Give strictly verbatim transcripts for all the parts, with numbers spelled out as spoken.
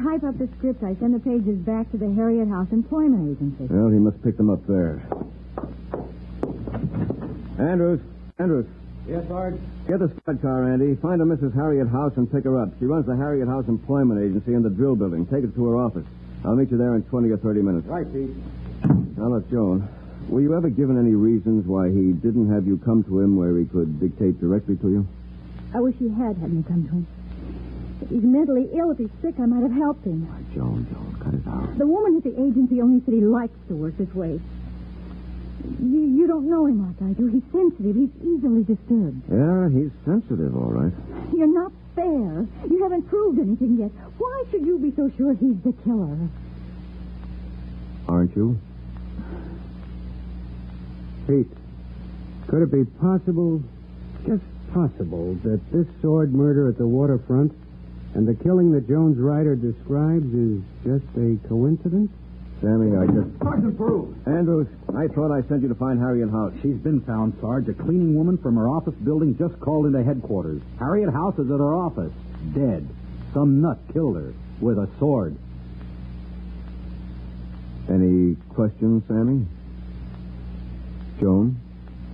type up the script, I send the pages back to the Harriet House Employment Agency. Well, he must pick them up there. Andrews. Andrews. Yes, Sarge? Get the squad car, Andy. Find a Missus Harriet House and pick her up. She runs the Harriet House Employment Agency in the drill building. Take it to her office. I'll meet you there in twenty or thirty minutes. Right, Pete. Now, look, Joan, were you ever given any reasons why he didn't have you come to him where he could dictate directly to you? I wish he had had me come to him. If he's mentally ill, if he's sick, I might have helped him. Why, Joan, Joan, cut it out. The woman at the agency only said he likes to work this way. You, you don't know him like I do. He's sensitive. He's easily disturbed. Yeah, he's sensitive, all right. You're not fair. You haven't proved anything yet. Why should you be so sure he's the killer? Aren't you? Pete, could it be possible, just possible, that this sword murder at the waterfront and the killing that Jones Ryder describes is just a coincidence? Sammy, I just... Sergeant Peru. Andrews, I thought I sent you to find Harriet House. She's been found, Sarge. A cleaning woman from her office building just called into headquarters. Harriet House is at her office, dead. Some nut killed her with a sword. Any questions, Sammy? Joan?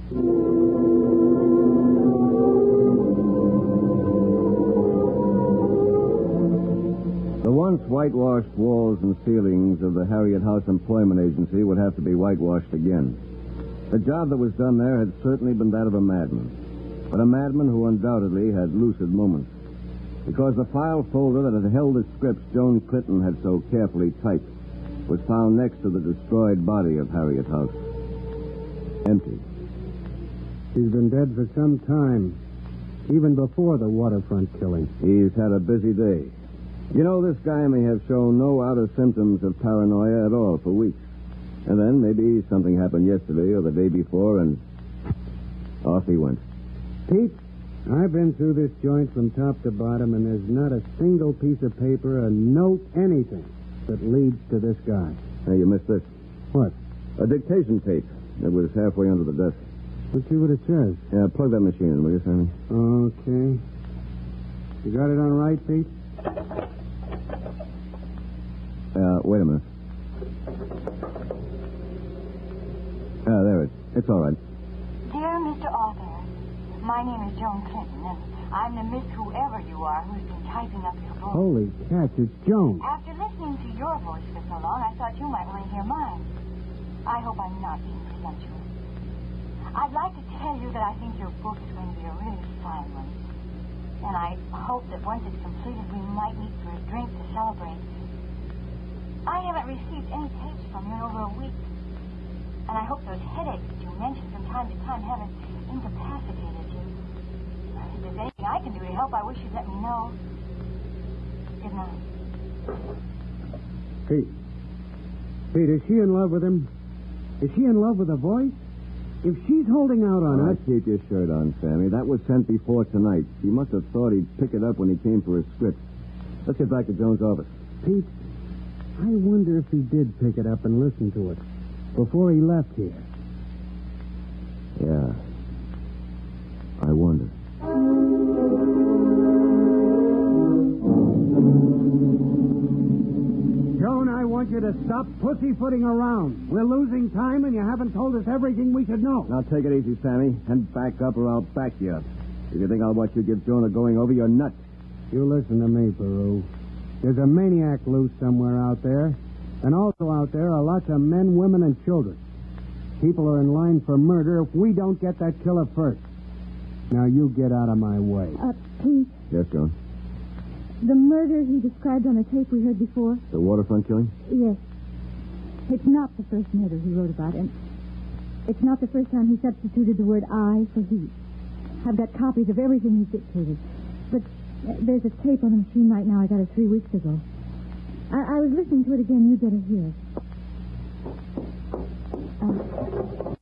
The once whitewashed walls and ceilings of the Harriet House Employment Agency would have to be whitewashed again. The job that was done there had certainly been that of a madman, but a madman who undoubtedly had lucid moments, because the file folder that had held the scripts Joan Clinton had so carefully typed was found next to the destroyed body of Harriet House. Empty. She's been dead for some time, even before the waterfront killing. He's had a busy day. You know, this guy may have shown no outer symptoms of paranoia at all for weeks. And then maybe something happened yesterday or the day before, and off he went. Pete, I've been through this joint from top to bottom, and there's not a single piece of paper, a note, anything that leads to this guy. Hey, you missed this. What? A dictation tape. It was halfway under the desk. Let's see what it says. Yeah, plug that machine in, will you, Sammy? Okay. You got it on right, Pete? Uh, wait a minute. Ah, there it is. It's all right. Dear Mister Arthur, my name is Joan Clinton, and I'm the Miss Whoever you are who's been typing up your book. Holy cats, it's Joan. After listening to your voice for so long, I thought you might want to hear mine. I hope I'm not being presumptuous. I'd like to tell you that I think your book is going to be a really fine one. And I hope that once it's completed, we might meet for a drink to celebrate. I haven't received any tapes from you in over a week. And I hope those headaches that you mentioned from time to time haven't incapacitated you. If there's anything I can do to help, I wish you'd let me know. Good night. Pete. Pete, is she in love with him? Is she in love with the voice? If she's holding out on All us... right, keep your shirt on, Sammy. That was sent before tonight. He must have thought he'd pick it up when he came for his script. Let's get back to Jones' office. Pete, I wonder if he did pick it up and listen to it before he left here. Yeah. I wonder. Joan, I want you to stop pussyfooting around. We're losing time, and you haven't told us everything we should know. Now, take it easy, Sammy, and back up or I'll back you up. If you think I'll watch you give Jonah going over, you're nuts. You listen to me, Peru. There's a maniac loose somewhere out there, and also out there are lots of men, women, and children. People are in line for murder if we don't get that killer first. Now, you get out of my way. Uh, Pete, Yes, Joan? the murder he described on the tape we heard before? The waterfront killing? Yes. It's not the first murder he wrote about, and it's not the first time he substituted the word I for he. I've got copies of everything he dictated. But uh, there's a tape on the machine right now. I got it three weeks ago. I, I was listening to it again. You'd better hear it. Uh,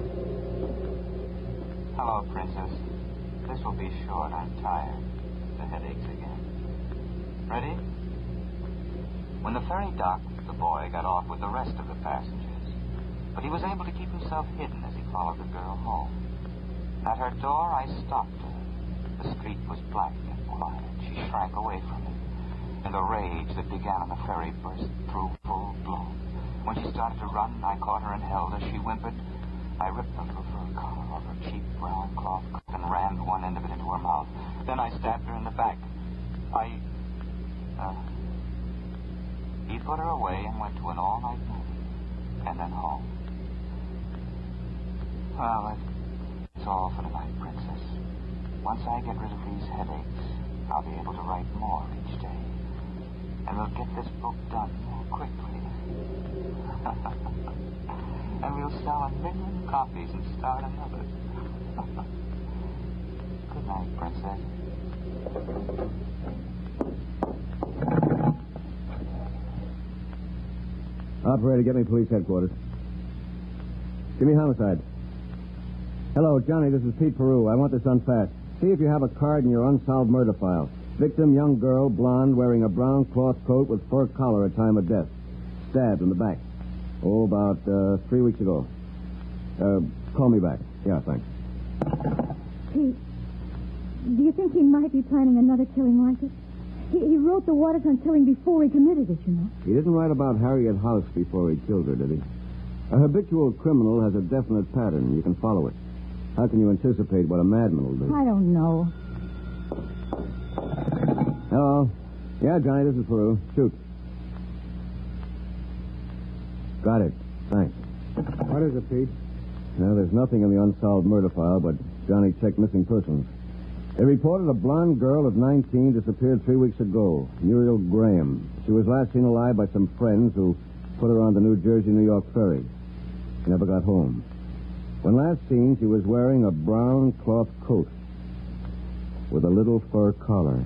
Hello, Princess. This will be short. I'm tired. The headaches again. Ready? When the ferry docked, the boy got off with the rest of the passengers. But he was able to keep himself hidden as he followed the girl home. At her door, I stopped her. The street was black and quiet. She shrank away from him. and the rage that began on the ferry burst through full blown. When she started to run, I caught her and held her. She whimpered. I ripped the little fur collar off her cheap brown cloth coat and rammed one end of it into her mouth. Then I stabbed her in the back. I... Uh, he put her away and went to an all-night movie. And then home. Well, that's all for tonight, Princess. Once I get rid of these headaches, I'll be able to write more each day. And we'll get this book done more quickly. And we'll sell a million copies and start another. Good night, Princess. Operator, get me police headquarters. Give me homicide. Hello, Johnny, this is Pete Peru. I want this done fast. See if you have a card in your unsolved murder file. Victim, young girl, blonde, wearing a brown cloth coat with fur collar at time of death. Stabbed in the back. Oh, about uh, three weeks ago. Uh, call me back. Yeah, thanks. Pete, do you think he might be planning another killing like it? He, he wrote the waterfront killing before he committed it, you know. He didn't write about Harriet House before he killed her, did he? A habitual criminal has a definite pattern. You can follow it. How can you anticipate what a madman will do? I don't know. Hello. Yeah, Johnny, this is Peru. Shoot. Got it. Thanks. What is it, Pete? Now, there's nothing in the unsolved murder file, but Johnny checked missing persons. They reported a blonde girl of nineteen disappeared three weeks ago, Muriel Graham. She was last seen alive by some friends who put her on the New Jersey-New York ferry. She never got home. When last seen, she was wearing a brown cloth coat with a little fur collar.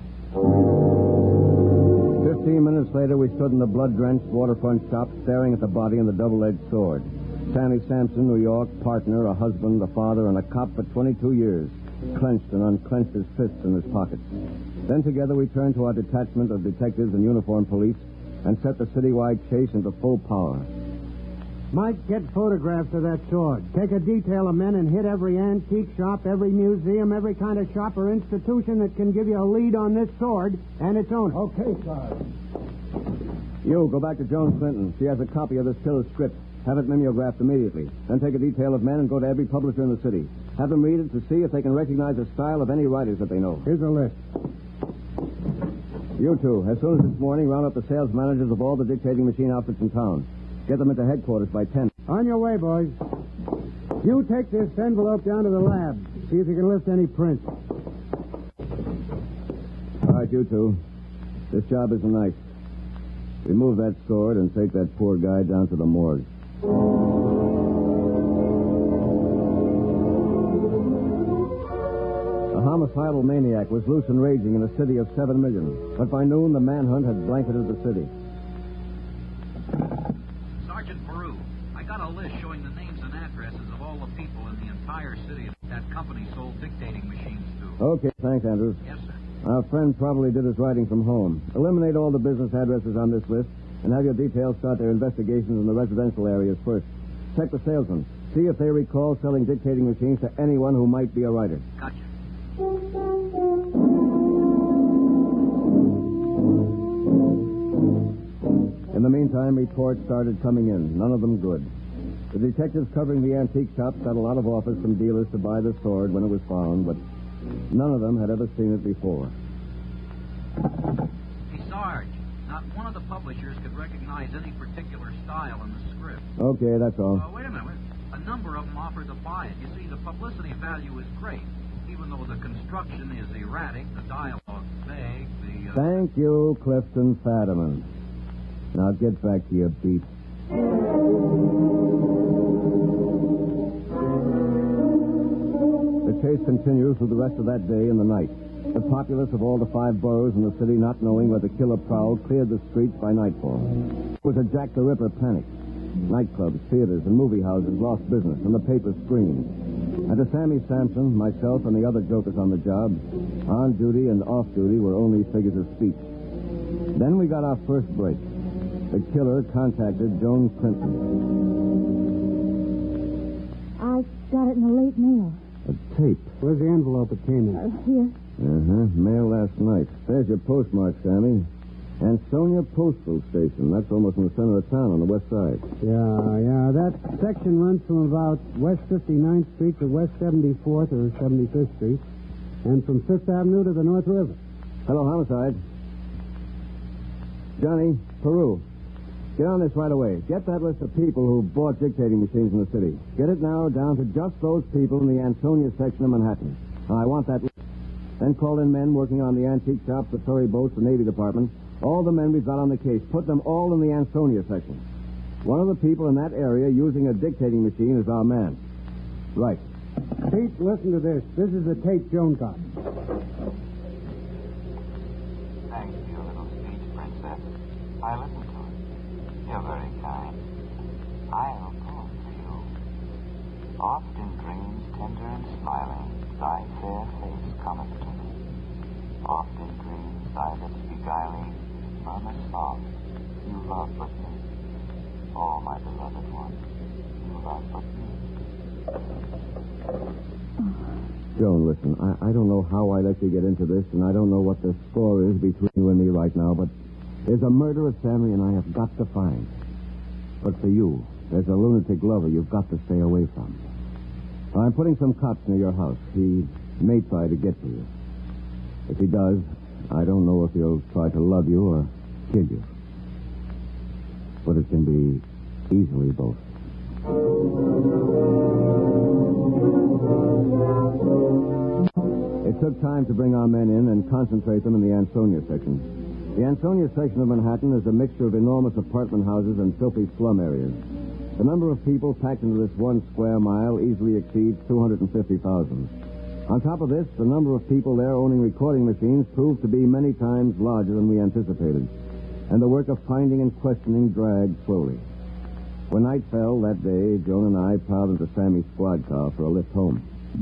Fifteen minutes later, we stood in the blood-drenched waterfront shop staring at the body and the double-edged sword. Sammy Sampson, New York, partner, a husband, a father, and a cop for twenty-two years, clenched and unclenched his fists in his pockets. Then together we turned to our detachment of detectives and uniformed police and set the citywide chase into full power. Mike, get photographs of that sword. Take a detail of men and hit every antique shop, every museum, every kind of shop or institution that can give you a lead on this sword and its owner. Okay, Sarge. You, go back to Joan Clinton. She has a copy of this killer's script. Have it mimeographed immediately. Then take a detail of men and go to every publisher in the city. Have them read it to see if they can recognize the style of any writers that they know. Here's a list. You two, as soon as this morning, round up the sales managers of all the dictating machine outfits in town. Get them into headquarters by ten. On your way, boys. You take this envelope down to the lab. See if you can lift any prints. All right, you two. This job isn't nice. Remove that sword and take that poor guy down to the morgue. A homicidal maniac was loose and raging in a city of seven million. But by noon, the manhunt had blanketed the city. Sergeant Peru, I got a list showing the names and addresses of all the people in the entire city that company sold dictating machines to. Okay, thanks, Andrews. Yes, sir. Our friend probably did his writing from home. Eliminate all the business addresses on this list and have your details start their investigations in the residential areas first. Check the salesmen. See if they recall selling dictating machines to anyone who might be a writer. Gotcha. In the meantime, reports started coming in, none of them good. The detectives covering the antique shops got a lot of offers from dealers to buy the sword when it was found, but none of them had ever seen it before. Hey, Sarge, not one of the publishers could recognize any particular style in the script. Okay, that's all. Uh, wait a minute. A number of them offered to buy it. You see, the publicity value is great, even though the construction is erratic, the dialogue vague, the... Uh... Thank you, Clifton Fadiman. Now get back to your beat. The chase continues through the rest of that day and the night. The populace of all the five boroughs in the city, not knowing where the killer prowled, cleared the streets by nightfall. It was a Jack the Ripper panic. Nightclubs, theaters, and movie houses lost business, and the papers screamed. And to Sammy Sampson, myself, and the other jokers on the job, on duty and off duty were only figures of speech. Then we got our first break. The killer contacted Joan Clinton. I got it in the late mail. A tape. Where's the envelope it came in? Uh, here. Uh-huh. Mail last night. There's your postmark, Sammy. Ansonia Postal Station. That's almost in the center of town on the west side. Yeah, yeah. That section runs from about West fifty-ninth Street to West seventy-fourth or seventy-fifth Street, and from Fifth Avenue to the North River. Hello, Homicide. Johnny, Peru. Get on this right away. Get that list of people who bought dictating machines in the city. Get it narrowed down to just those people in the Ansonia section of Manhattan. I want that list. Then call in men working on the antique shops, the ferry boats, the Navy Department. All the men we've got on the case. Put them all in the Ansonia section. One of the people in that area using a dictating machine is our man. Right. Pete, listen to this. This is the tape Joan got. Thanks for your little speech, Princess. I listened to it. You're very kind. I'll poem for you. Oft in dreams, tender and smiling, thy fair face cometh to me. Oft in dreams, thy lips beguiling, murmur soft, you love but me. Oh, my beloved one, you love but me. Joan, listen, I, I don't know how I let you get into this, and I don't know what the score is between you and me right now, but there's a murderous family and I have got to find. But for you, there's a lunatic lover you've got to stay away from. I'm putting some cops near your house. He may try to get to you. If he does, I don't know if he'll try to love you or kill you. But it can be easily both. It took time to bring our men in and concentrate them in the Ansonia section. The Ansonia section of Manhattan is a mixture of enormous apartment houses and filthy slum areas. The number of people packed into this one square mile easily exceeds two hundred fifty thousand. On top of this, the number of people there owning recording machines proved to be many times larger than we anticipated. And the work of finding and questioning dragged slowly. When night fell that day, Joan and I piled into Sammy's squad car for a lift home.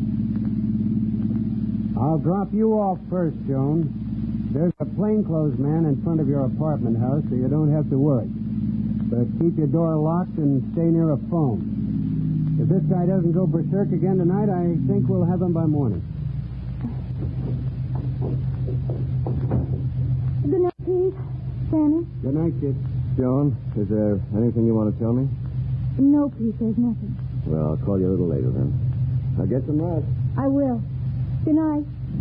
I'll drop you off first, Joan. There's a plainclothes man in front of your apartment house, so you don't have to worry. But keep your door locked and stay near a phone. If this guy doesn't go berserk again tonight, I think we'll have him by morning. Good night, Pete. Sammy? Good night, kid. Joan, is there anything you want to tell me? No, Pete, there's nothing. Well, I'll call you a little later then. Now get some rest. I will. Good night.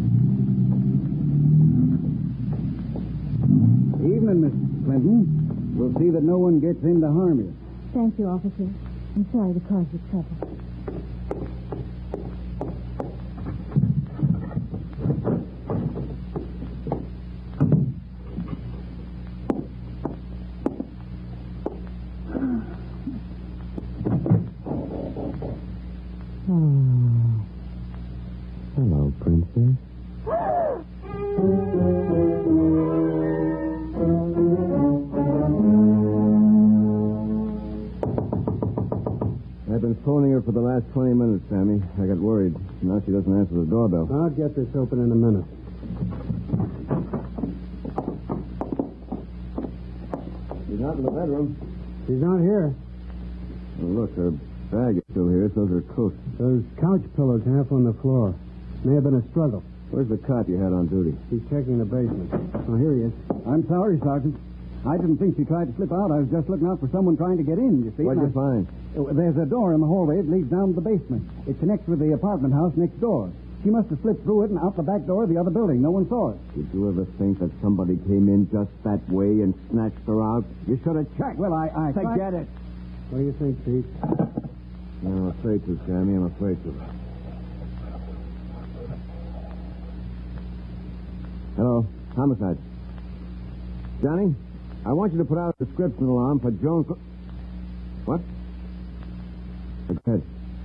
Evening, Miss Clinton. We'll see that no one gets in to harm you. Thank you, officer. I'm sorry to cause you trouble. Oh. Hello, Princess. I've been phoning her for the last twenty minutes, Sammy. I got worried. Now she doesn't answer the doorbell. I'll get this open in a minute. She's not in the bedroom. She's not here. Oh, look, her bag is still here. So's her coat. Those couch pillows half on the floor. May have been a struggle. Where's the cop you had on duty? She's checking the basement. Oh, here he is. I'm sorry, Sergeant. I didn't think she tried to slip out. I was just looking out for someone trying to get in, you see. What'd you I... find? There's a door in the hallway that leads down to the basement. It connects with the apartment house next door. She must have slipped through it and out the back door of the other building. No one saw it. Did you ever think that somebody came in just that way and snatched her out? You should have checked. Well, I... I Forget tried... it. What do you think, Pete? I'm afraid to, Sammy. I'm afraid to. Hello. Homicide. Johnny, I want you to put out a description alarm for Joan... Co- what? Go ahead.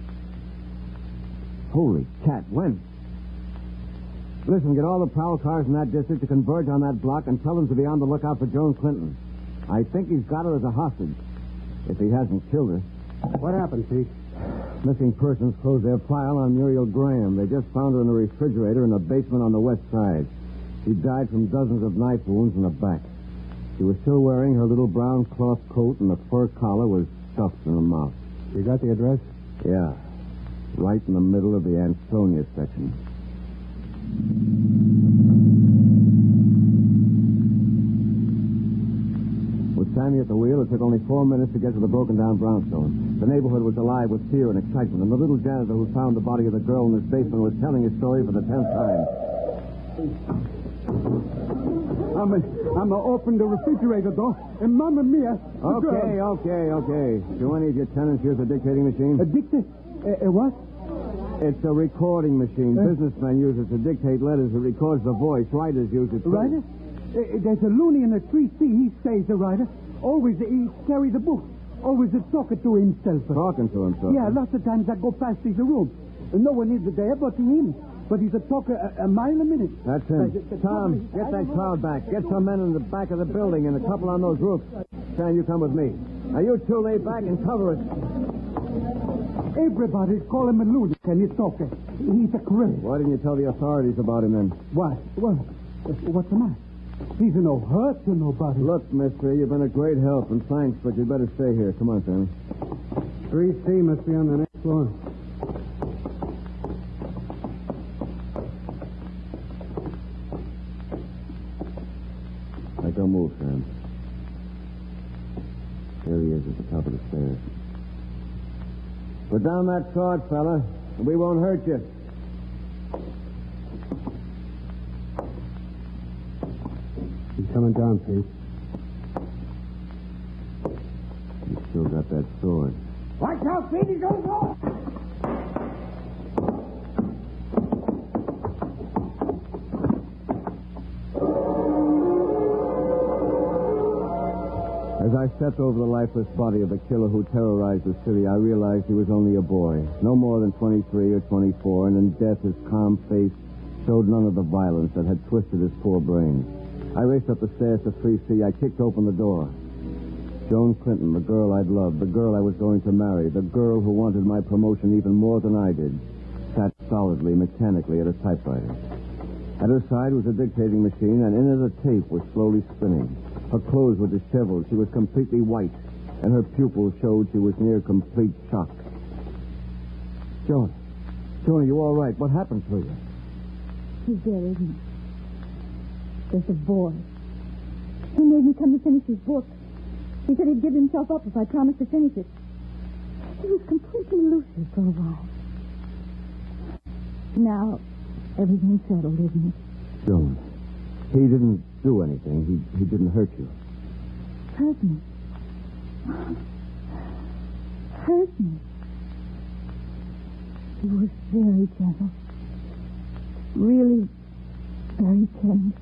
Holy cat, when? Listen, get all the prowl cars in that district to converge on that block and tell them to be on the lookout for Joan Clinton. I think he's got her as a hostage, if he hasn't killed her. What happened, Pete? Missing persons closed their file on Muriel Graham. They just found her in a refrigerator in a basement on the west side. She died from dozens of knife wounds in the back. She was still wearing her little brown cloth coat, and the fur collar was stuffed in her mouth. You got the address? Yeah. Right in the middle of the Ansonia section. Sammy at the wheel, it took only four minutes to get to the broken-down brownstone. The neighborhood was alive with fear and excitement, and the little janitor who found the body of the girl in his basement was telling his story for the tenth time. I'm a, I'm a open the refrigerator door, and Mamma Mia. Okay, girl. okay, okay. Do any of your tenants use a dictating machine? A dictate? A, a what? It's a recording machine. Uh, Businessmen use it to dictate letters. It records the voice. Writers use it. Writer? Uh, there's a loony in the three C. He stays a writer. Always he carries a book. Always a talking to himself. Talking to himself? Yeah, lots of times I go past his room. No one is there but him. But he's a talker a, a mile a minute. That's him. Uh, Tom, get that crowd back. Get some men in the back of the building and a couple on those roofs. Sam, you come with me. Now, you two lay back and cover it. Everybody's calling him a lunatic, and he's talking. He's a crazy. Why didn't you tell the authorities about him then? Why? Well, what's the matter? He's no hurt to nobody. Look, mister, you've been a great help, and thanks, but you'd better stay here. Come on, Sammy. three C must be on the next floor. Hey, don't move, Sam. There he is at the top of the stairs. Put down that sword, fella, and we won't hurt you. He's coming down, Pete. He's still got that sword. Watch out, Pete. He's going to go. As I stepped over the lifeless body of the killer who terrorized the city, I realized he was only a boy, no more than twenty-three or twenty-four, and in death his calm face showed none of the violence that had twisted his poor brain. I raced up the stairs to three C. I kicked open the door. Joan Clinton, the girl I'd loved, the girl I was going to marry, the girl who wanted my promotion even more than I did, sat solidly, mechanically at a typewriter. At her side was a dictating machine, and in it a tape was slowly spinning. Her clothes were disheveled. She was completely white, and her pupils showed she was near complete shock. Joan, Joan, are you all right? What happened to you? He's there, isn't he? There's a boy. He made me come to finish his book. He said he'd give himself up if I promised to finish it. He was completely lucid for a while. Now, everything's settled, isn't it? Joan, he didn't do anything. He he didn't hurt you. Hurt me. Hurt me. He was very gentle. Really very tender.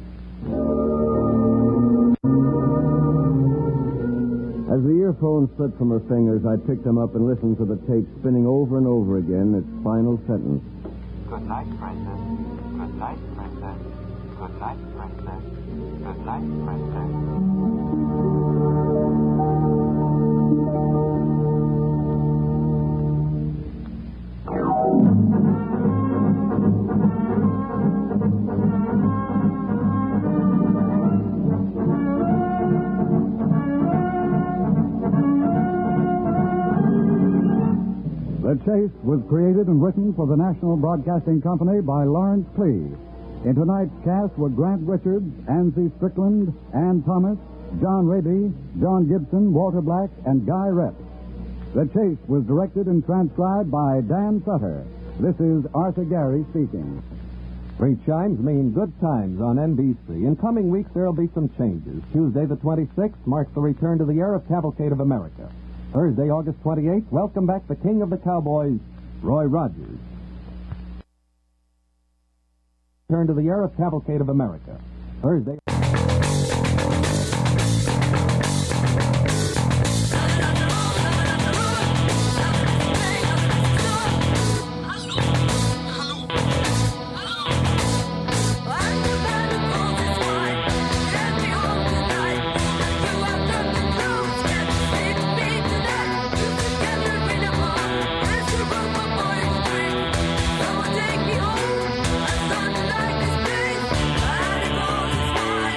As the earphones slipped from her fingers, I picked them up and listened to the tape spinning over and over again its final sentence. Good night, princess. Good night, princess. Good night, princess. Good night, princess. The Chase was created and written for the National Broadcasting Company by Lawrence Clee. In tonight's cast were Grant Richards, Ansley Strickland, Ann Thomas, John Raby, John Gibson, Walter Black, and Guy Rep. The Chase was directed and transcribed by Dan Sutter. This is Arthur Gary speaking. Great chimes mean good times on N B C. In coming weeks, there will be some changes. Tuesday the twenty-sixth marks the return to the air of Cavalcade of America. Thursday, August twenty-eighth, welcome back the King of the Cowboys, Roy Rogers. Return to the air of Cavalcade of America. Thursday. Take me home, a Sunday like this place. I go this way.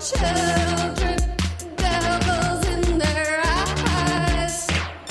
children, devils in their eyes.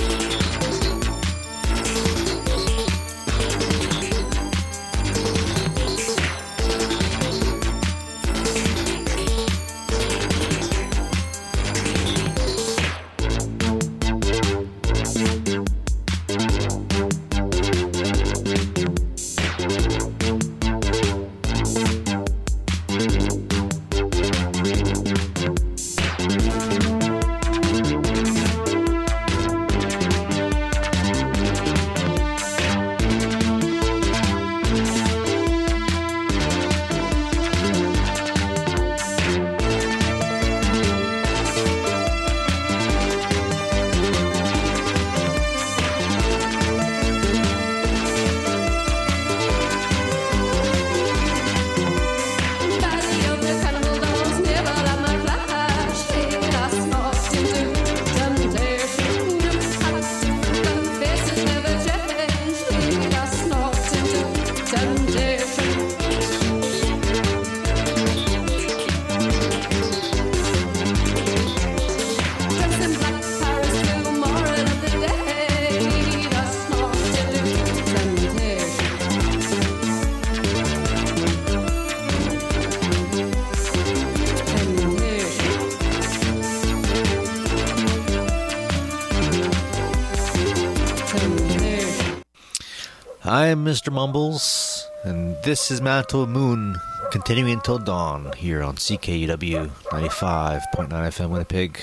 I'm Mister Mumbles, and this is Mantle Moon, continuing until dawn here on C K U W ninety-five point nine F M Winnipeg.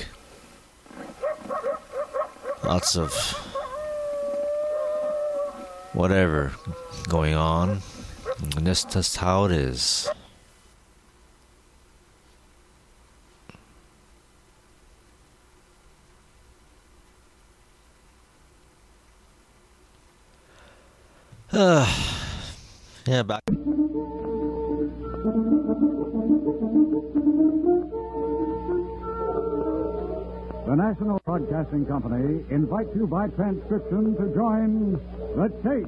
Lots of whatever going on, and that's just how it is. Uh, yeah, back. The National Broadcasting Company invites you by transcription to join The Chase.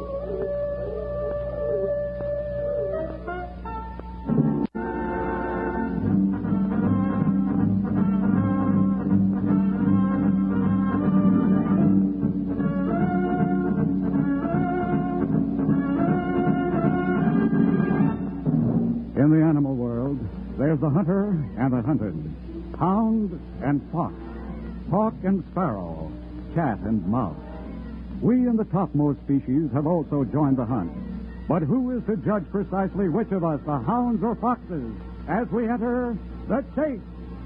In the animal world, there's the hunter and the hunted, hound and fox, hawk and sparrow, cat and mouse. We in the topmost species have also joined the hunt. But who is to judge precisely which of us, the hounds or foxes, as we enter the chase?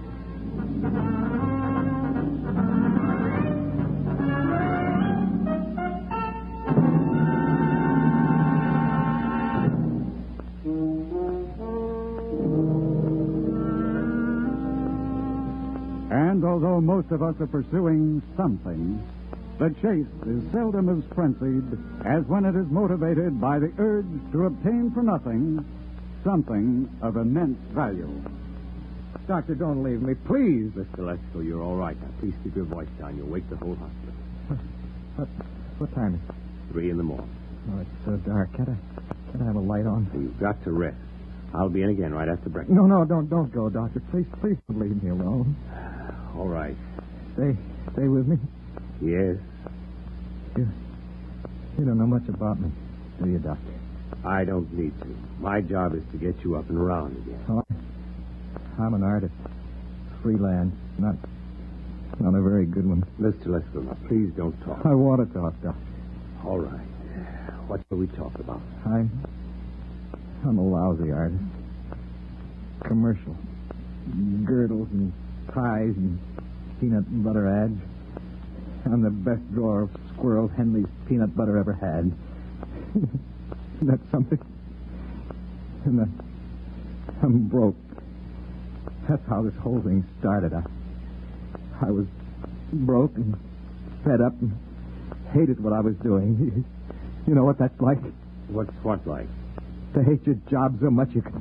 And although most of us are pursuing something, the chase is seldom as frenzied as when it is motivated by the urge to obtain for nothing something of immense value. Doctor, don't leave me, please. Mister Lesko, you're all right. Now, please keep your voice down. You'll wake the whole hospital. What, what time is it? Three in the morning. Oh, it's so dark. Can't I, can't I have a light on? You've got to rest. I'll be in again right after breakfast. No, no, don't, don't go, Doctor. Please, please don't leave me alone. All right. Stay, stay with me. Yes. You, you don't know much about me, do you, Doctor? I don't need to. My job is to get you up and around again. Oh, I'm an artist. Freelance. Not, not a very good one. Mister Lesko, now, please don't talk. I want to talk, Doctor. All right. What shall we talk about? I'm, I'm a lousy artist. Commercial. Girdles and ties and peanut butter ads. I'm the best drawer of Squirrel Henley's peanut butter ever had. That's something. And the, I'm broke. That's how this whole thing started. I, I was broke and fed up and hated what I was doing. You know what that's like? What's what like? To hate your job so much you can...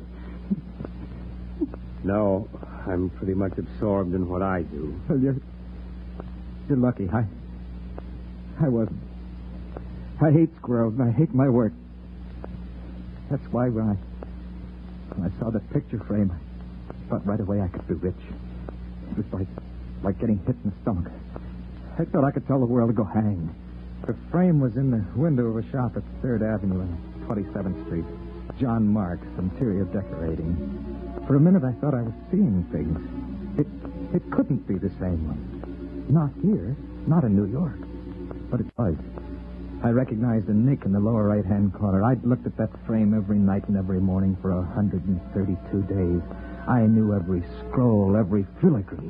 No, I'm pretty much absorbed in what I do. Well, you're, you're lucky. I, I wasn't. I hate squirrels and I hate my work. That's why when I, when I saw that picture frame, thought right away I could be rich. It was like, like getting hit in the stomach. I thought I could tell the world to go hang. The frame was in the window of a shop at third Avenue and twenty-seventh Street. John Marks, interior decorating. For a minute, I thought I was seeing things. It it couldn't be the same one. Not here. Not in New York. But it was. I recognized a nick in the lower right-hand corner. I'd looked at that frame every night and every morning for one hundred thirty-two days. I knew every scroll, every filigree.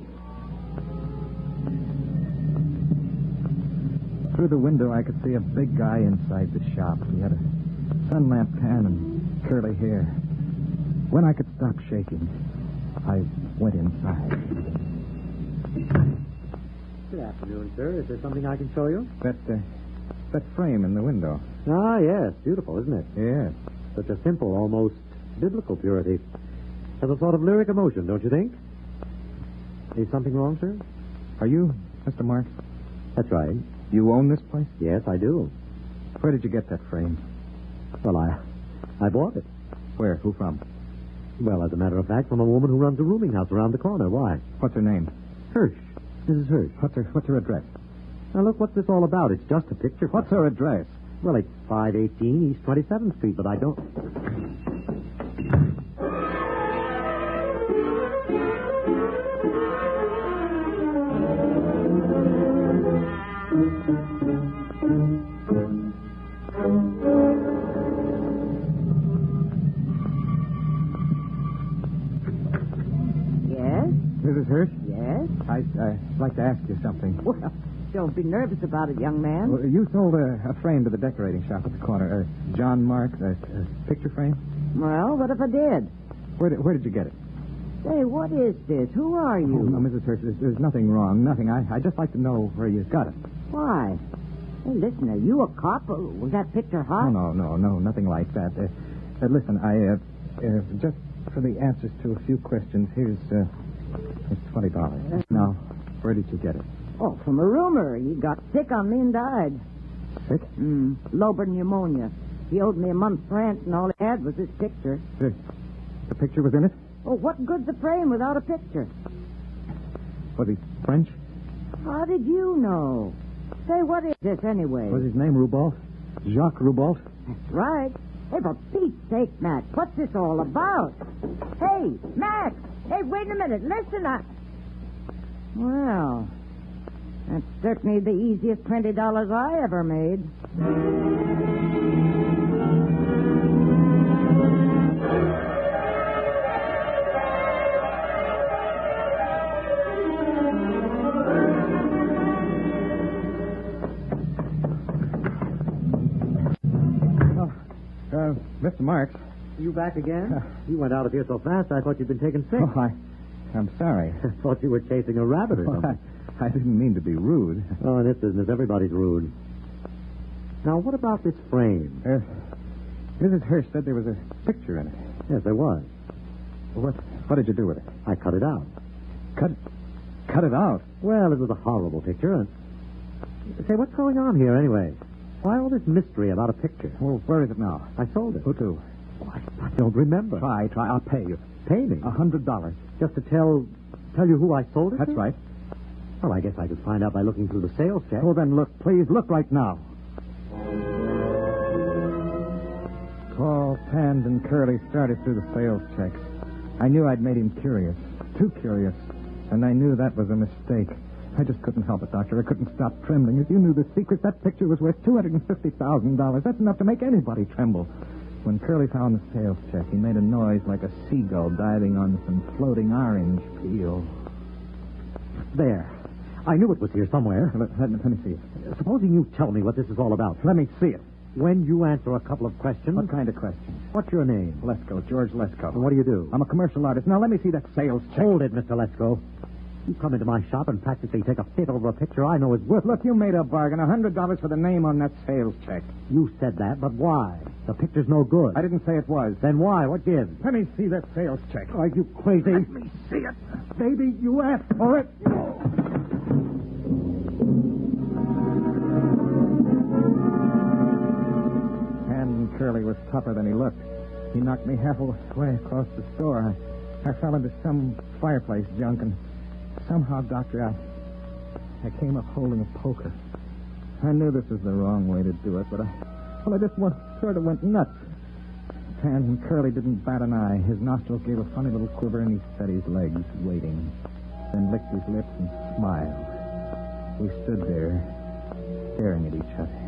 Through the window, I could see a big guy inside the shop. He had a sun lamp tan and curly hair. When I could stop shaking, I went inside. Good afternoon, sir. Is there something I can show you? That, uh, that frame in the window. Ah, yes. Beautiful, isn't it? Yes. Such a simple, almost biblical purity. Has a sort of lyric emotion, don't you think? Is something wrong, sir? Are you Mister Marks? That's right. You own this place? Yes, I do. Where did you get that frame? Well, I I bought it. Where? Who from? Well, as a matter of fact, from a woman who runs a rooming house around the corner. Why? What's her name? Hirsch. Missus Hirsch. What's her, what's her address? Now, look, what's this all about? It's just a picture. What's her address? Well, it's five eighteen East twenty-seventh Street, but I don't... Yes? Missus Hirsch? Yes? I, I'd like to ask you something. Well, don't be nervous about it, young man. Well, you sold a, a frame to the decorating shop at the corner. Uh, John Marks, a, a picture frame? Well, what if I did? Where did, where did you get it? Say, what is this? Who are you? Oh, no, Missus Hirsch, there's, there's nothing wrong. Nothing. I, I'd just like to know where you got it. Why? Hey, listen, are you a cop? Was that picture hot? Oh, no, no, no, nothing like that. Uh, uh, listen, I, uh, uh, just for the answers to a few questions, here's, uh, here's twenty dollars. Uh, now, where did you get it? Oh, from a roomer. He got sick on me and died. Sick? Mm, lobar pneumonia. He owed me a month's rent, and all he had was this picture. The, the picture was in it? Oh, what good's a frame without a picture? Was he French? How did you know? Say, what is this anyway? Was his name Roubault? Jacques Roubault? That's right. Hey, for Pete's sake, Max, what's this all about? Hey, Max! Hey, wait a minute. Listen, I... Well, that's certainly the easiest twenty dollars I ever made. Uh, Mister Marks. You back again? You went out of here so fast, I thought you'd been taken sick. Oh, I, I'm sorry. I thought you were chasing a rabbit or Oh, something. I, I didn't mean to be rude. Oh, in this business, everybody's rude. Now, what about this frame? Uh, Missus Hirsch said there was a picture in it. Yes, there was. What, what did you do with it? I cut it out. Cut, cut it out? Well, it was a horrible picture. And... Say, what's going on here anyway? Why all this mystery about a picture? Well, where is it now? I sold it. Who to? Oh, I, I don't remember. Try, try. I'll pay you. Pay me? A hundred dollars. Just to tell tell you who I sold it That's to? right. Well, I guess I could find out by looking through the sales check. Oh, then look, please. Look right now. Tall, tanned, and curly started through the sales checks. I knew I'd made him curious. Too curious. And I knew that was a mistake. I just couldn't help it, Doctor. I couldn't stop trembling. If you knew the secret, that picture was worth two hundred fifty thousand dollars. That's enough to make anybody tremble. When Curly found the sales check, he made a noise like a seagull diving on some floating orange peel. There. I knew it was here somewhere. Let, let, me, let me see it. Supposing you tell me what this is all about. Let me see it. When you answer a couple of questions... What kind of questions? What's your name? Lesko, George Lesko. And what do you do? I'm a commercial artist. Now, let me see that sales check. Hold it, Mister Lesko. You come into my shop and practically take a fit over a picture I know is worth... Look, you made a bargain. A hundred dollars for the name on that sales check. You said that, but why? The picture's no good. I didn't say it was. Then why? What gives? Let me see that sales check. Are you crazy? Let me see it. Baby, you asked for it. Hand Curly was tougher than he looked. He knocked me halfway across the store. I I fell into some fireplace junk and somehow, Doctor, I, I came up holding a poker. I knew this was the wrong way to do it, but I, well, I just went, sort of went nuts. Hans and Curly didn't bat an eye. His nostrils gave a funny little quiver, and he set his legs, waiting. Then licked his lips and smiled. We stood there, staring at each other.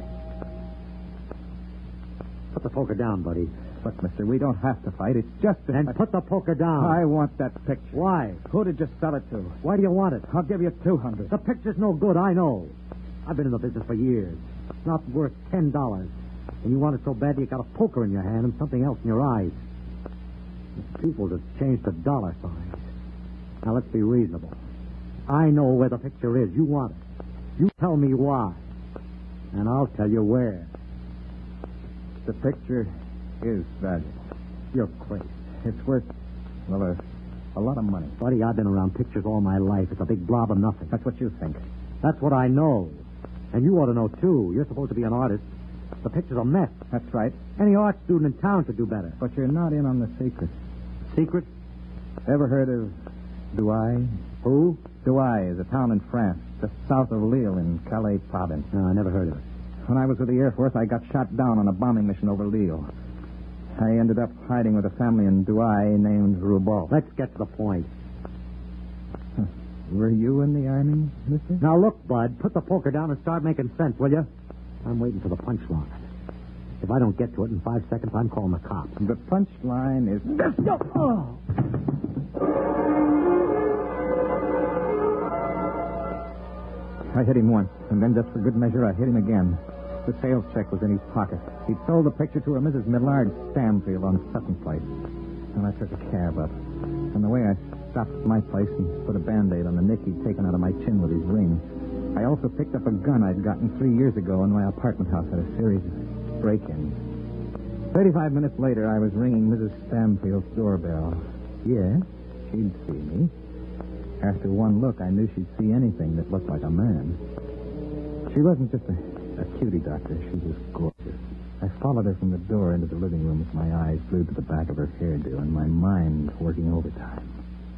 Put the poker down, buddy. Look, mister, we don't have to fight. It's just a... Then put the poker down. I want that picture. Why? Who did you sell it to? Why do you want it? I'll give you two hundred. The picture's no good, I know. I've been in the business for years. It's not worth ten dollars. And you want it so badly you got a poker in your hand and something else in your eyes. People just changed the dollar signs. Now, let's be reasonable. I know where the picture is. You want it. You tell me why. And I'll tell you where. The picture is valuable. You're crazy. It's worth, well, a, a lot of money. Buddy, I've been around pictures all my life. It's a big blob of nothing. That's what you think. That's what I know. And you ought to know, too. You're supposed to be an artist. The picture's a mess. That's right. Any art student in town should do better. But you're not in on the secret. Secret? Ever heard of Douai? Who? Douai is a town in France, just south of Lille in Calais province. No, I never heard of it. When I was with the Air Force, I got shot down on a bombing mission over Lille. I ended up hiding with a family in Douai named Roubaud. Let's get to the point. Huh. Were you in the Army, mister? Now, look, Bud, put the poker down and start making sense, will you? I'm waiting for the punchline. If I don't get to it in five seconds, I'm calling the cops. The punchline is... Oh! I hit him once, and then just for good measure, I hit him again. The sales check was in his pocket. He'd sold the picture to a Missus Millard Stamfield on Sutton Place. And I took a cab up. On the way, I stopped at my place and put a Band-Aid on the nick he'd taken out of my chin with his ring. I also picked up a gun I'd gotten three years ago in my apartment house at a series of break-ins. Thirty-five minutes later, I was ringing Missus Stamfield's doorbell. Yes, she'd see me. After one look, I knew she'd see anything that looked like a man. She wasn't just a, a cutie, Doctor. She was gorgeous. I followed her from the door into the living room with my eyes glued to the back of her hairdo and my mind working overtime.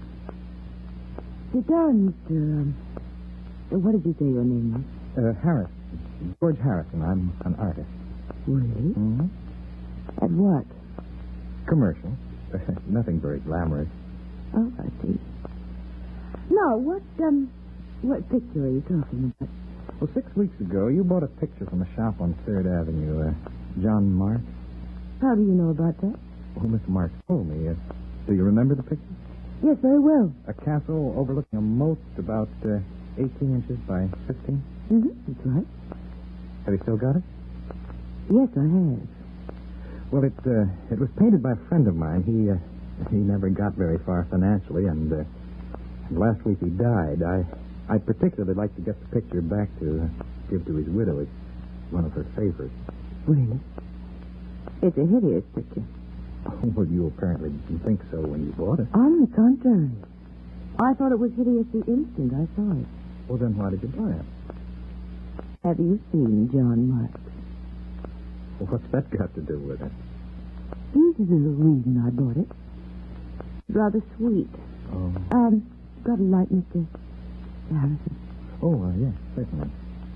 Sit down, Mister Um, what did you say your name was? Uh, Harris. George Harrison. I'm an artist. Really? Mm-hmm. At what? Commercial. Nothing very glamorous. Oh, I see. No, what, um, what picture are you talking about? Well, six weeks ago, you bought a picture from a shop on Third Avenue. Uh, John Mark? How do you know about that? Oh, Miss Mark told me. Uh, do you remember the picture? Yes, very well. A castle overlooking a moat about uh, eighteen inches by fifteen? Mm-hmm, that's right. Have you still got it? Yes, I have. Well, it uh, it was painted by a friend of mine. He uh, he never got very far financially, and uh, last week he died. I I'd particularly like to get the picture back to uh, give to his widow. It's one of her favorites. Really? It's a hideous picture. Well, you apparently didn't think so when you bought it. On the contrary. I thought it was hideous the instant I saw it. Well, then why did you buy it? Have you seen John Marks? Well, what's that got to do with it? Here's the reason I bought it. Rather sweet. Oh. Um, got a light, Mister Harrison? Oh, uh, yes, certainly.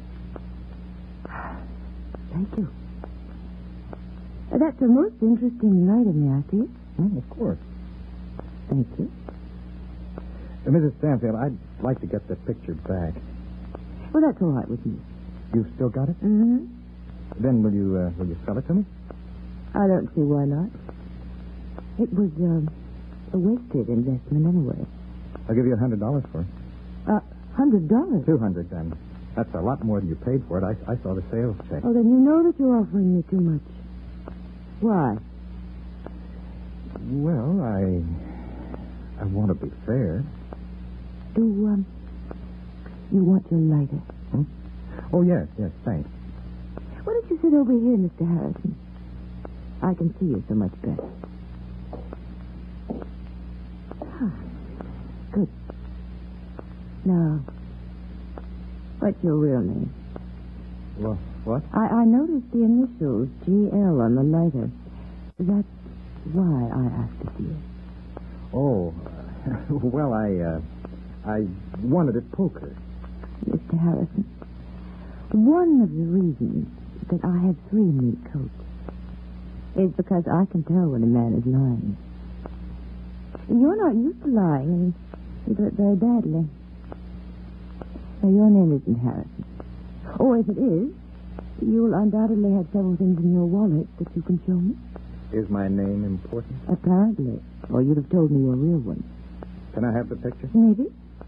Thank you. Uh, that's a most interesting light in the I see it? Oh, of course. Thank you. Uh, Missus Stanfield, I'd like to get the picture back. Well, that's all right with me. You've still got it? Mm-hmm. Then will you uh, will you sell it to me? I don't see why not. It was um, a wasted investment anyway. I'll give you a hundred dollars for it. A uh, hundred dollars? Two hundred, then. That's a lot more than you paid for it. I, I saw the sales check. Oh, then you know that you're offering me too much. Why? Well, I I want to be fair. Do um, you want your lighter? Hmm? Oh yes, yes, thanks. Why don't you sit over here, Mister Harrison? I can see you so much better. Ah, good. Now, what's your real name? Well, what? I, I noticed the initials G L on the lighter. That's why I asked to see it. Oh, uh, Well, I, uh, I won it at poker. Mister Harrison, one of the reasons that I have three meat coats is because I can tell when a man is lying. You're not used to lying, and you do it very badly. Now, your name isn't Harrison. Or if it is, you'll undoubtedly have several things in your wallet that you can show me. Is my name important? Apparently. Or you'd have told me your real one. Can I have the picture? Maybe.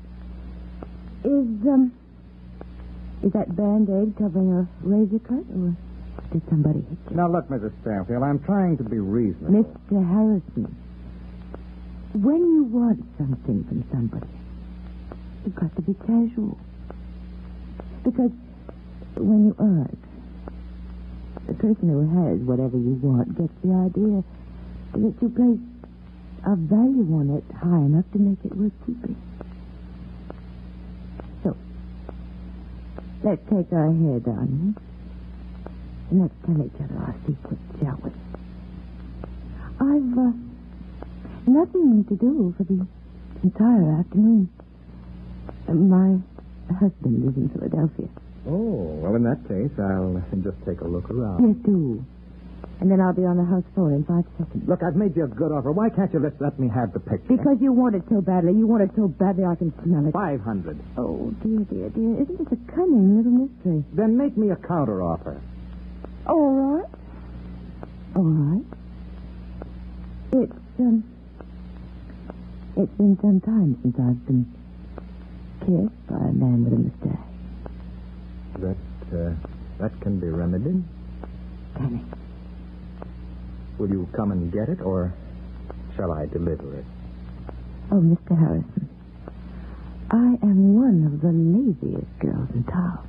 Is, um... Is that Band-Aid covering a razor cut, or did somebody hit you? Now, look, Missus Stanfield, I'm trying to be reasonable. Mister Harrison, when you want something from somebody, you've got to be casual. Because when you aren't, the person who has whatever you want gets the idea that you place a value on it high enough to make it worth keeping. So, let's take our hair down, and let's tell each other our secrets, shall we? I've uh, nothing to do for the entire afternoon. Uh, my husband is in Philadelphia. Oh, well, in that case, I'll just take a look around. Yes, do. And then I'll be on the house phone in five seconds. Look, I've made you a good offer. Why can't you just let me have the picture? Because you want it so badly. You want it so badly I can smell it. Five hundred. Oh, dear, dear, dear. Isn't this a cunning little mystery? Then make me a counter offer. All right. All right. It's, um... It's been some time since I've been kissed by a man with a mustache. That, uh, that can be remedied. Can it? Will you come and get it, or shall I deliver it? Oh, Mister Harrison, I am one of the laziest girls in town.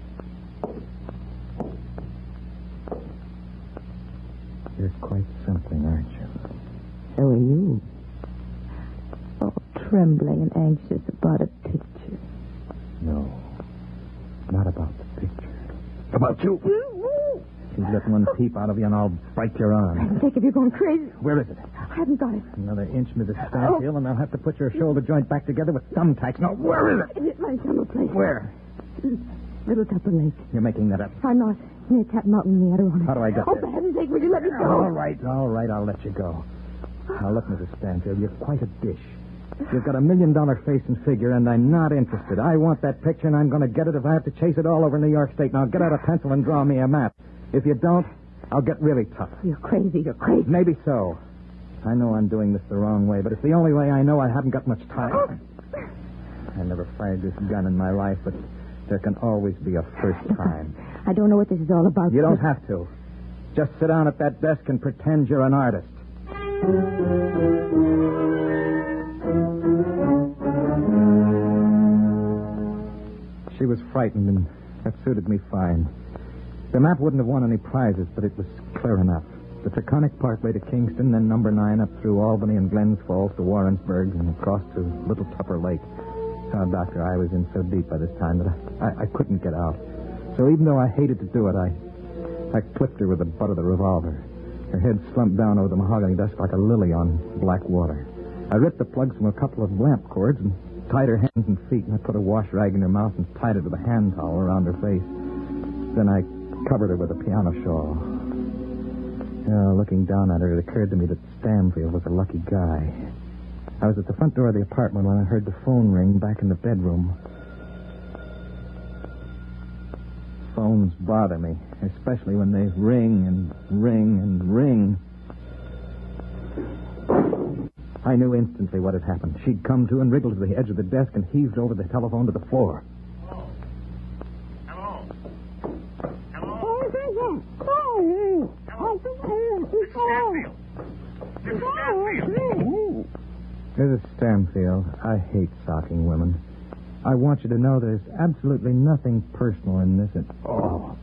You're quite something, aren't you? So are you. Oh, trembling and anxious about a picture. No, not about the picture. About you. You let one peep out of you and I'll bite your arm. I'm sick of you going crazy. Where is it? I haven't got it. Another inch, Missus Stanfield, oh. and I'll have to put your shoulder joint back together with thumbtacks. Now, where is it? It's my summer place. Where? Little Tupper Lake. You're making that up. I'm not. Near Cat Mountain in the Adirondack. How do I get oh, there? Oh, for heaven's sake, will you let me go? All right, all right, I'll let you go. Now, look, Missus Stanfield, you're quite a dish. You've got a million-dollar face and figure, and I'm not interested. I want that picture, and I'm going to get it if I have to chase it all over New York State. Now, get out a pencil and draw me a map. If you don't, I'll get really tough. You're crazy, you're crazy. Maybe so. I know I'm doing this the wrong way, but it's the only way I know. I haven't got much time. I never fired this gun in my life, but there can always be a first time. I don't know what this is all about. You don't have to. Just sit down at that desk and pretend you're an artist. She was frightened, and that suited me fine. The map wouldn't have won any prizes, but it was clear enough. The Taconic Parkway to Kingston, then number nine up through Albany and Glens Falls to Warrensburg and across to Little Tupper Lake. Oh, Doctor, I was in so deep by this time that I, I, I couldn't get out. So even though I hated to do it, I, I clipped her with the butt of the revolver. Her head slumped down over the mahogany desk like a lily on black water. I ripped the plugs from a couple of lamp cords and tied her hands and feet, and I put a wash rag in her mouth and tied it with a hand towel around her face. Then I covered her with a piano shawl. Oh, looking down at her, it occurred to me that Stanfield was a lucky guy. I was at the front door of the apartment when I heard the phone ring back in the bedroom. Phones bother me, especially when they ring and ring and ring. I knew instantly what had happened. She'd come to and wriggled to the edge of the desk and heaved over the telephone to the floor. Hello? Hello? Hello? Missus Stanfield. Missus Stanfield. Missus Stanfield, I hate socking women. I want you to know there's absolutely nothing personal in this at all.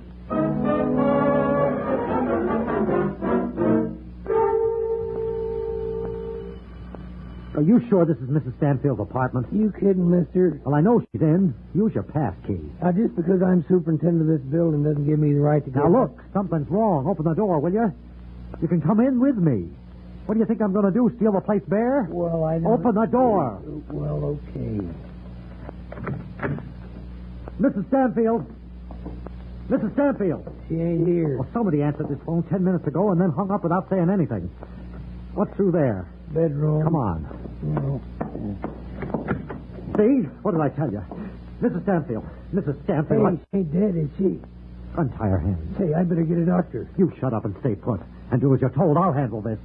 Are you sure this is Missus Stanfield's apartment? You kidding, mister? Well, I know she's in. Use your pass key. Now, just because I'm superintendent of this building doesn't give me the right to go. Now, look, something's wrong. Open the door, will you? You can come in with me. What do you think I'm going to do? Steal the place bare? Well, I don't... Open the door. Well, okay. Missus Stanfield. Missus Stanfield. She ain't here. Well, somebody answered this phone ten minutes ago and then hung up without saying anything. What's through there? Bedroom. Come on. No. See? What did I tell you? Missus Stanfield. Missus Stanfield. Hey, she ain't dead, is she? Untie her hands. Say, I better get a doctor. You shut up and stay put. And do as you're told. I'll handle this.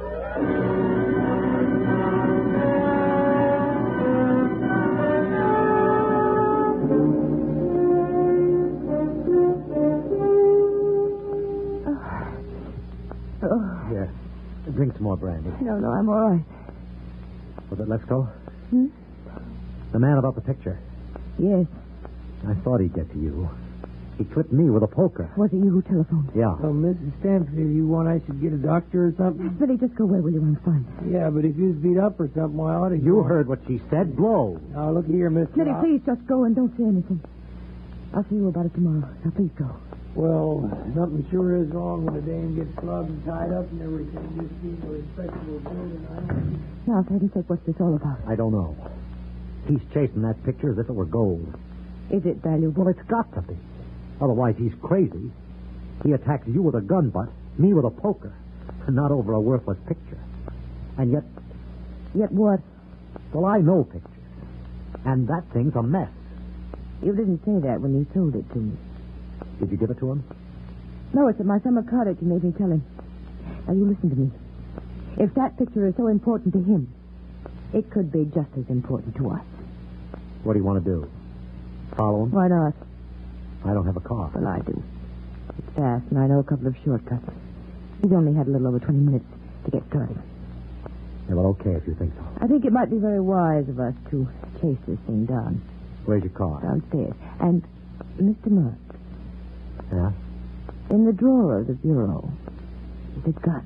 Oh. Here. Drink some more brandy. No, no, I'm all right. Was it Lesko? Hmm? The man about the picture. Yes. I thought he'd get to you. He clipped me with a poker. Was it you who telephoned? Yeah. Oh, Missus Stanfield, you want I should get a doctor or something? Billy, just go away, will you? I'm fine. Yeah, but if you was beat up or something, why, I ought to... You heard what she said. Blow. Now, look here, Mister Billy, please just go and don't say anything. I'll see you about it tomorrow. Now, please go. Well, something sure is wrong when a dame gets clubbed and tied up and everything. Just being a respectable building, I don't... Now, for heaven's sake, what's this all about? I don't know. He's chasing that picture as if it were gold. Is it valuable? Well, it's got to be. Otherwise, he's crazy. He attacks you with a gun butt, me with a poker, and not over a worthless picture. And yet... Yet what? Well, I know pictures. And that thing's a mess. You didn't say that when you told it to me. Did you give it to him? No, it's at my summer cottage. You made me tell him. Now, you listen to me. If that picture is so important to him, it could be just as important to us. What do you want to do? Follow him? Why not? I don't have a car. Well, I do. It's fast, and I know a couple of shortcuts. He's only had a little over twenty minutes to get started. Yeah, well, okay if you think so. I think it might be very wise of us to chase this thing down. Where's your car? Downstairs. And, Mister Mark. Yeah? In the drawer of the bureau is a gun.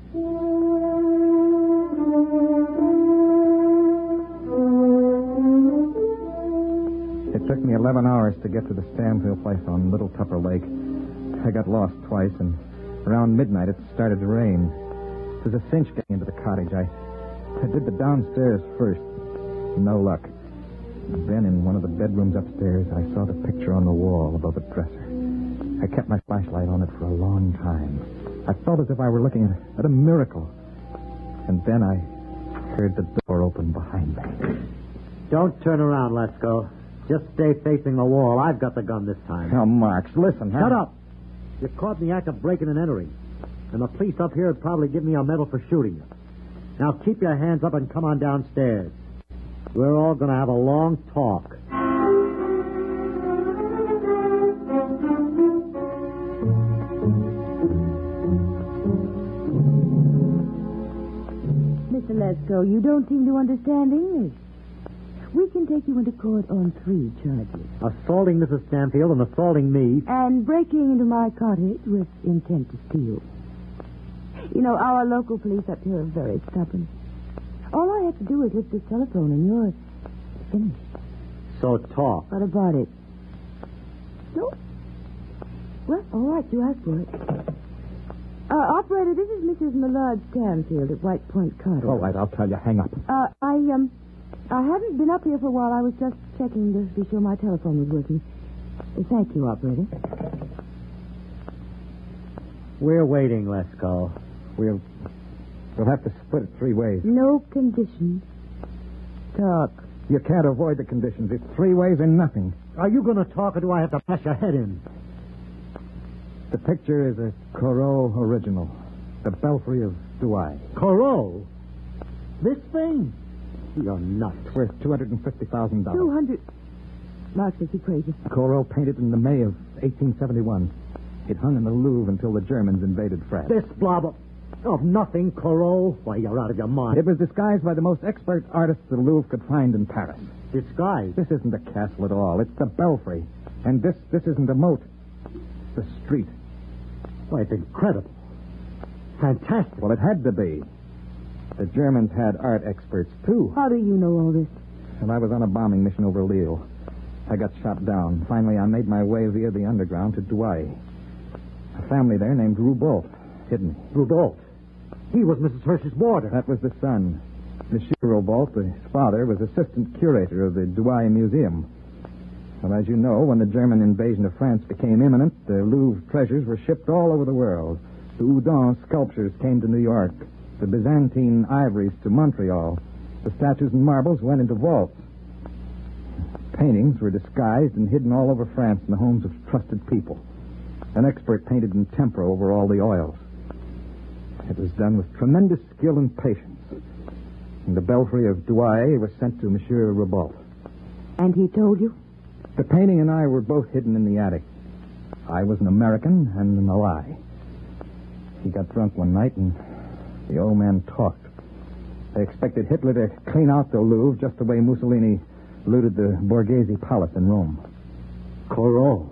It took me eleven hours to get to the Stanfield place on Little Tupper Lake. I got lost twice, and around midnight it started to rain. It was a cinch getting into the cottage. I, I did the downstairs first. No luck. Then in one of the bedrooms upstairs, I saw the picture on the wall above the dresser. I kept my flashlight on it for a long time. I felt as if I were looking at, at a miracle. And then I heard the door open behind me. Don't turn around, Lesko. Just stay facing the wall. I've got the gun this time. Now, Marks, listen. Shut up. You're caught in the act of breaking and entering. And the police up here would probably give me a medal for shooting you. Now keep your hands up and come on downstairs. We're all going to have a long talk. Mister Lesko, you don't seem to understand English. We can take you into court on three charges. Assaulting Missus Stanfield and assaulting me. And breaking into my cottage with intent to steal. You know, our local police up here are very stubborn. All I have to do is lift this telephone and you're finished. So talk. What about it? No. Well, all right, you asked for it. Uh, operator, this is Missus Millard Stanfield at White Point Cottage. All right, I'll tell you. Hang up. Uh, I, um, I haven't been up here for a while. I was just checking to be sure my telephone was working. Uh, thank you, operator. We're waiting, Lesko. We'll, we'll have to split it three ways. No conditions. Talk. You can't avoid the conditions. It's three ways and nothing. Are you going to talk or do I have to bash your head in? The picture is a Corot original. The Belfry of Douai. Corot? This thing? You're nuts. It's worth two hundred fifty thousand dollars. Two hundred... Mark says you're crazy. Corot painted in the May of eighteen seventy-one. It hung in the Louvre until the Germans invaded France. This blob of, of nothing, Corot? Why, you're out of your mind. It was disguised by the most expert artists the Louvre could find in Paris. Disguised? This isn't a castle at all. It's the Belfry. And this this isn't a moat. It's the street. Why, it's incredible. Fantastic. Well, it had to be. The Germans had art experts, too. How do you know all this? And I was on a bombing mission over Lille. I got shot down. Finally, I made my way via the underground to Douai. A family there named Roubault hid me. Roubault? He was Missus Hirsch's boarder. That was the son. Monsieur Robalt, the father, was assistant curator of the Douai Museum. Well, as you know, when the German invasion of France became imminent, the Louvre treasures were shipped all over the world. The Houdon sculptures came to New York, the Byzantine ivories to Montreal. The statues and marbles went into vaults. Paintings were disguised and hidden all over France in the homes of trusted people. An expert painted in tempera over all the oils. It was done with tremendous skill and patience. And the belfry of Douai was sent to Monsieur Robalt. And he told you? The painting and I were both hidden in the attic. I was an American and an ally. He got drunk one night and the old man talked. They expected Hitler to clean out the Louvre just the way Mussolini looted the Borghese Palace in Rome. Corot.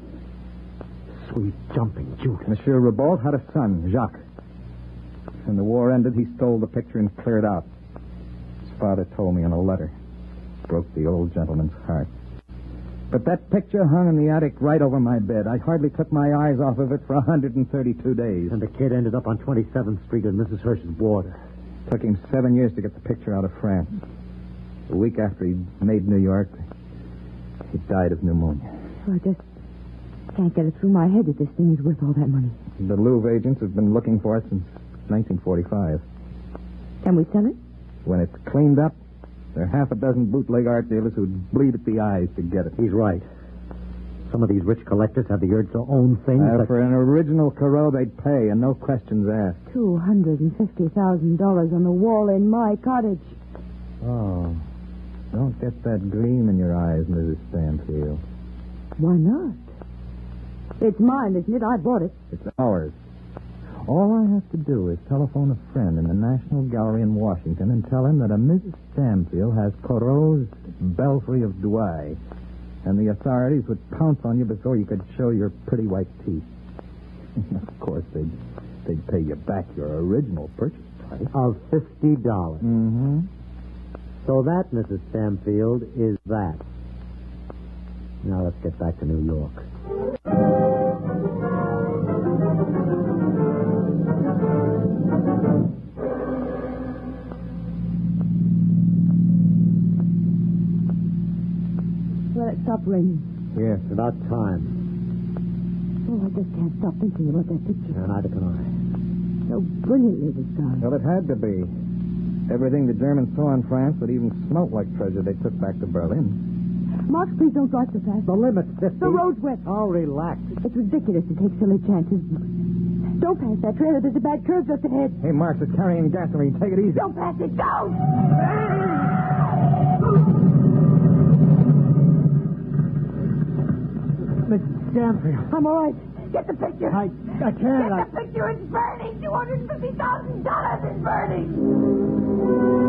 Sweet jumping Judas. Monsieur Robalt had a son, Jacques. When the war ended, he stole the picture and cleared out. His father told me in a letter. Broke the old gentleman's heart. But that picture hung in the attic right over my bed. I hardly took my eyes off of it for one hundred thirty-two days. And the kid ended up on twenty-seventh Street in Missus Hirsch's boarder. Took him seven years to get the picture out of France. A week after he made New York, he died of pneumonia. I just can't get it through my head that this thing is worth all that money. The Louvre agents have been looking for it since nineteen forty-five. Can we sell it? When it's cleaned up, there are half a dozen bootleg art dealers who'd bleed at the eyes to get it. He's right. Some of these rich collectors have the urge to own things. Uh, that... For an original Corot, they'd pay, and no questions asked. Two hundred and fifty thousand dollars on the wall in my cottage. Oh, don't get that gleam in your eyes, Missus Stanfield. Why not? It's mine, isn't it? I bought it. It's ours. All I have to do is telephone a friend in the National Gallery in Washington and tell him that a Missus Stanfield has Corot's Belfry of Douai, and the authorities would pounce on you before you could show your pretty white teeth. Of course, they'd, they'd pay you back your original purchase price. Of fifty dollars. Mm-hmm. So that, Missus Stanfield, is that. Now let's get back to New York. Well, it stopped raining. Yes, about time. Oh, I just can't stop thinking about that picture. Yeah, neither can I. So brilliantly designed. Well, it had to be. Everything the Germans saw in France that even smelt like treasure they took back to Berlin. Mark, please don't drive so fast. The limit's fifty. The road's wet. Oh, relax. It's ridiculous to take silly chances. Don't pass that trailer. There's a bad curve just ahead. Hey, Mark, it's carrying gasoline. Take it easy. Don't pass it. Don't! Miss Stanfield. I'm all right. Get the picture. I, I can't. Get I... the picture. It's burning. two hundred fifty thousand dollars is burning.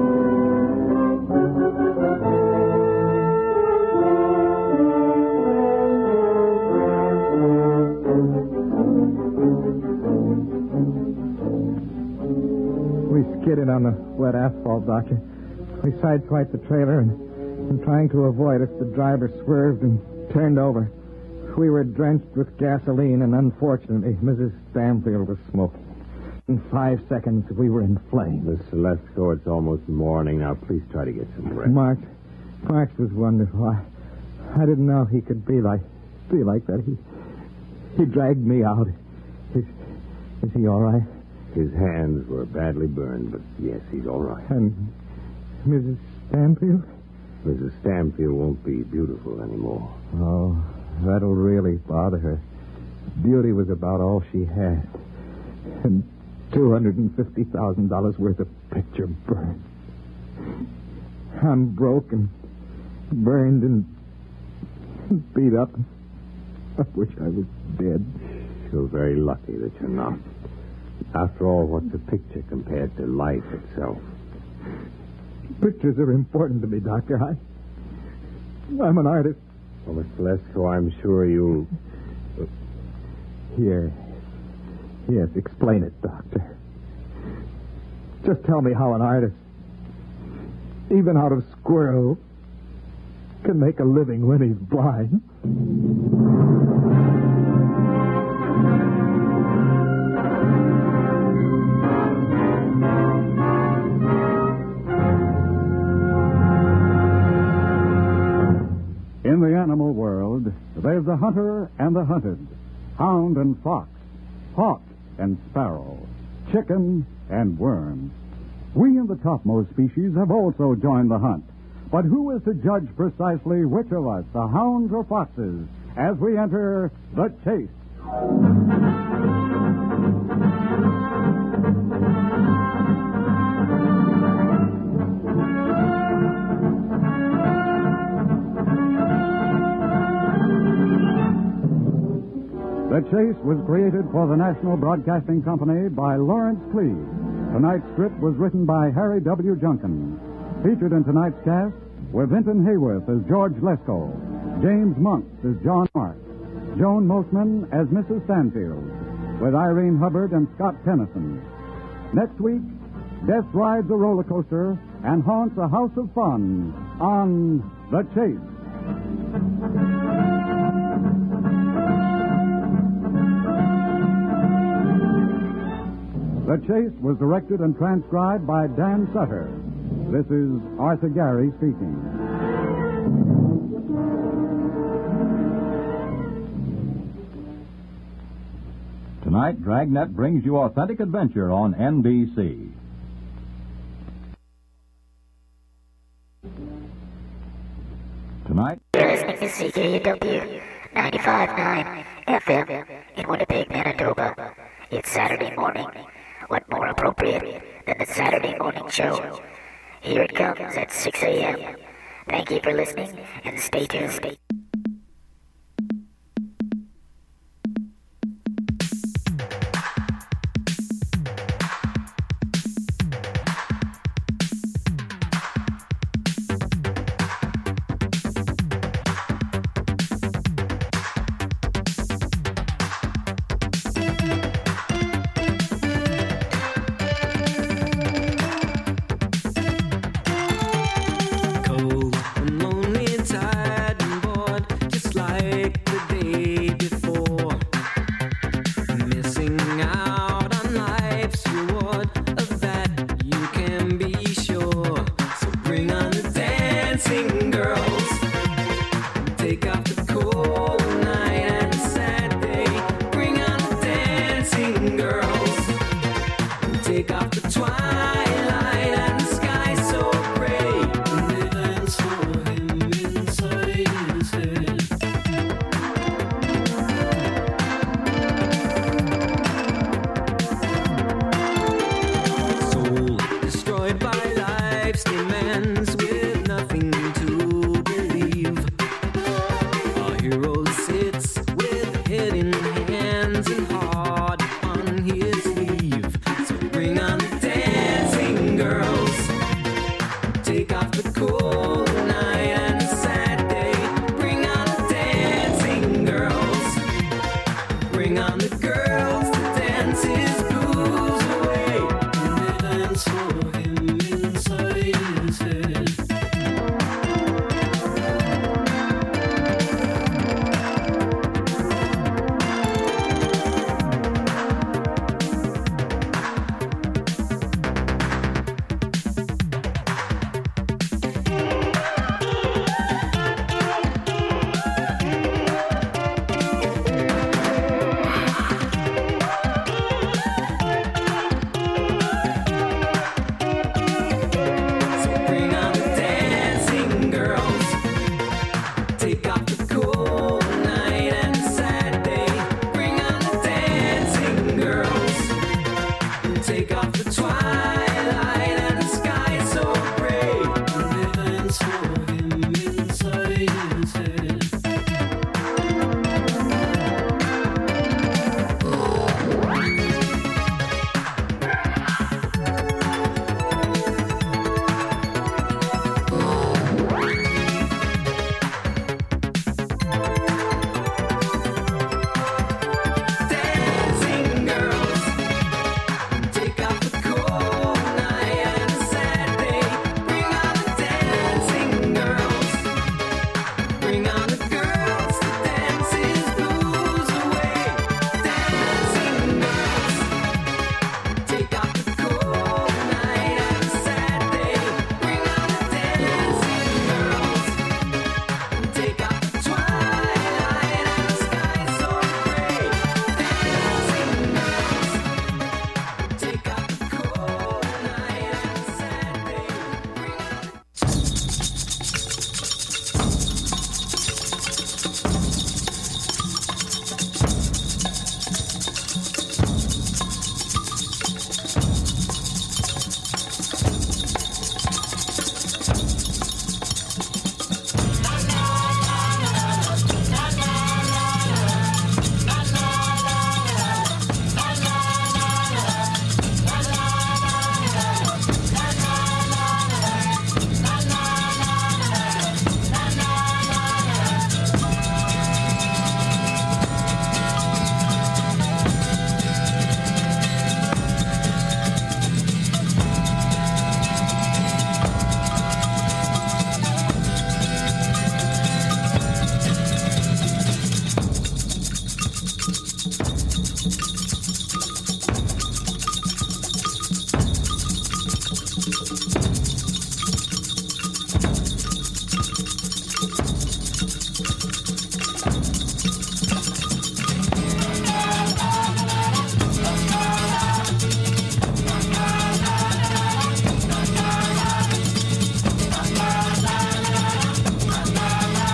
We skidded on the wet asphalt, Doctor. We sideswiped the trailer, and, and trying to avoid us, the driver swerved and turned over. We were drenched with gasoline, and unfortunately, Missus Stanfield was smoking. In five seconds, we were in flames. Miss Lesko, it's almost morning. Now, please try to get some rest. Mark, Mark was wonderful. I, I didn't know he could be like, be like that. He, he dragged me out. Is, is he all right? His hands were badly burned, but yes, he's all right. And Missus Stanfield? Missus Stanfield won't be beautiful anymore. Oh, that'll really bother her. Beauty was about all she had. And two hundred fifty thousand dollars worth of picture burned. I'm broken, burned, and beat up. I wish I was dead. You're very lucky that you're not. After all, what's a picture compared to life itself? Pictures are important to me, Doctor. I, I'm an artist. Well, Miss Lesko, I'm sure you'll... Here. Yes, explain it, Doctor. Just tell me how an artist, even out of squirrels, can make a living when he's blind. In the animal world, there's the hunter and the hunted, hound and fox, hawk and sparrow, chicken and worm. We in the topmost species have also joined the hunt. But who is to judge precisely which of us, the hounds or foxes, as we enter the chase? The Chase was created for the National Broadcasting Company by Lawrence Cleve. Tonight's script was written by Harry W. Junkin. Featured in tonight's cast were Vinton Hayworth as George Lesko, James Monks as John Mark, Joan Mosman as Missus Stanfield, with Irene Hubbard and Scott Tennyson. Next week, Death rides a roller coaster and haunts a house of fun on The Chase. The Chase was directed and transcribed by Dan Sutter. This is Arthur Gary speaking. Tonight, Dragnet brings you authentic adventure on N B C. Tonight... You're listening to C K U W ninety-five point nine F M in Winnipeg, Manitoba. It's Saturday morning. What more appropriate than the Saturday morning show? Here it comes at six a.m. Thank you for listening, and stay tuned.